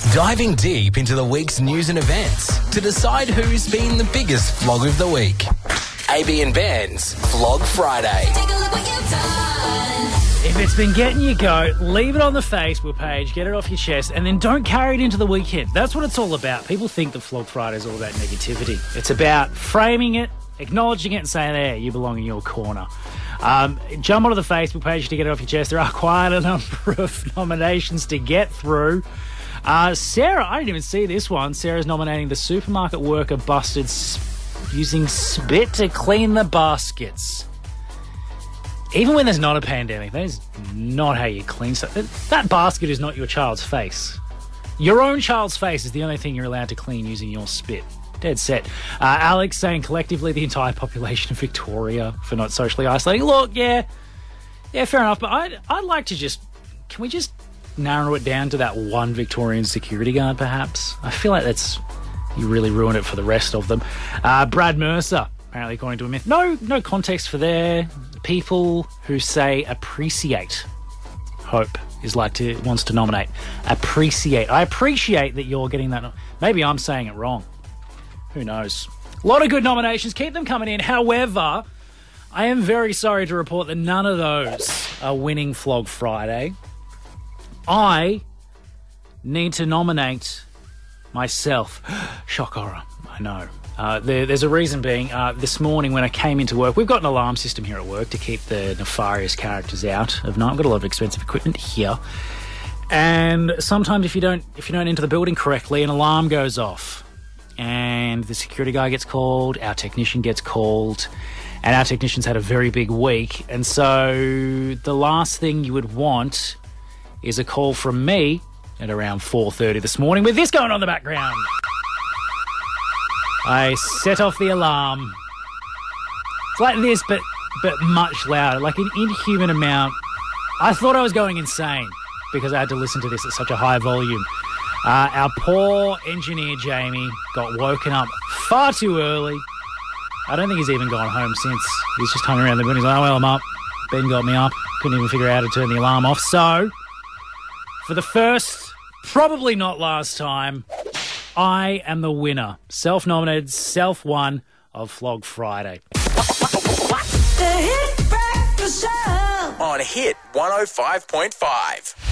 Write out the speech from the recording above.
Diving deep into the week's news and events to decide who's been the biggest flog of the week. AB and Ben's Flog Friday. Take a look what you've done. If it's been getting you go, leave it on the Facebook page, get it off your chest, and then don't carry it into the weekend. That's what it's all about. People think that Flog Friday is all about negativity. It's about framing it, acknowledging it, and saying, there, you belong in your corner. Jump onto the Facebook page to get it off your chest. There are quite a number of nominations to get through. Sarah, I didn't even see this one. Sarah's nominating the supermarket worker busted using spit to clean the baskets. Even when there's not a pandemic, that is not how you clean stuff. That basket is not your child's face. Your own child's face is the only thing you're allowed to clean using your spit. Dead set. Alex saying collectively the entire population of Victoria for not socially isolating. Look, yeah, fair enough. But I'd like to can we just narrow it down to that one Victorian security guard, perhaps? I feel like you really ruined it for the rest of them. Brad Mercer, apparently according to a myth. No context for there. People who say appreciate. Hope wants to nominate. Appreciate. I appreciate that you're getting that. Maybe I'm saying it wrong. Who knows? A lot of good nominations. Keep them coming in. However, I am very sorry to report that none of those are winning Flog Friday. I need to nominate myself. Shock horror. I know. There's a reason being, this morning when I came into work, we've got an alarm system here at work to keep the nefarious characters out of night. We've got a lot of expensive equipment here. And sometimes if you don't enter the building correctly, an alarm goes off. And the security guy gets called, our technician gets called, and our technician's had a very big week. And so the last thing you would want is a call from me at around 4:30 this morning with this going on in the background. I set off the alarm. It's like this, but much louder, like an inhuman amount. I thought I was going insane because I had to listen to this at such a high volume. Our poor engineer, Jamie, got woken up far too early. I don't think he's even gone home since. He's just hung around the building. He's like, oh, well, I'm up. Ben got me up. Couldn't even figure out how to turn the alarm off. So, for the first, probably not last time, I am the winner. Self-nominated, self-won of Flog Friday. The Hit Breakfast Show On Hit 105.5.